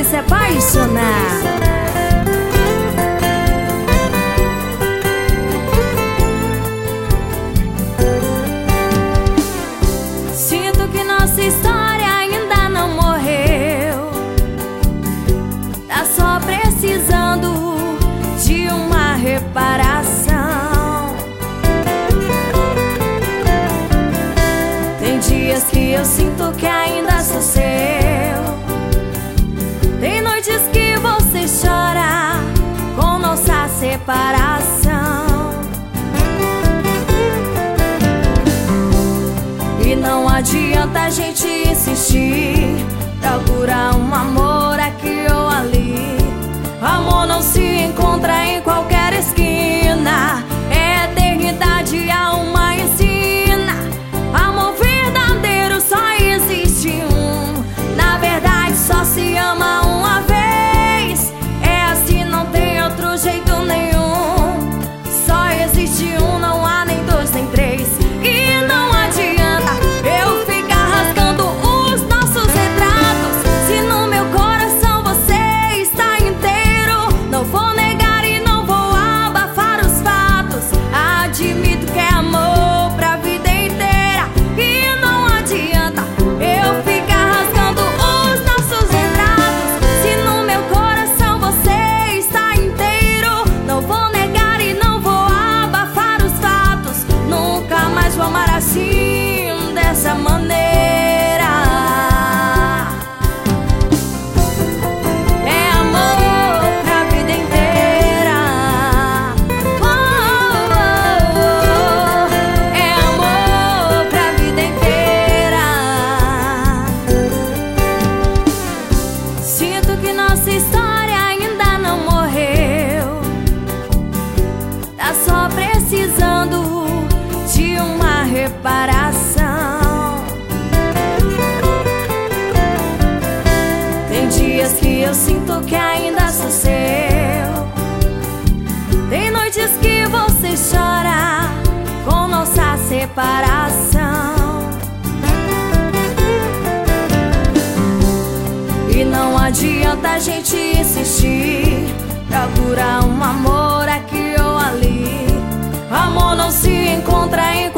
que se apaixonar. Sinto que nossa história ainda não morreu. Tá só precisando de uma reparação. Tem dias que eu sinto que ainda sou seu. Tem noites que você chora com nossa separação. E não adianta a gente insistir, procurar um amor aqui ou ali. Amor não se encontra em qualquer esquina. É eternidade, a alma ensina. Amor verdadeiro só existe um. Na verdade só se ama uma vez. É assim, não tem outro jeito nenhum. Só existe um, não há nem dois nem três. E não adianta eu ficar rasgando os nossos retratos, se no meu coração você está inteiro. Não vou negar e não vou abafar os fatos. Admito que é amor pra vida inteira. E não adianta eu ficar rasgando os nossos retratos, se no meu coração você está inteiro. Não vou negar e não vou abafar os fatos. Nunca mais vou amar assim, dessa maneira. É amor pra vida inteira. Oh, oh, oh. É amor pra vida inteira. Sinto que nossa história ainda não morreu. Tá só precisando de uma reparação. Tem dias que eu sinto que ainda sou seu. Tem noites que você chora com nossa separação. E não adianta a gente insistir, procurar um amor aqui ou ali. Amor não se encontra em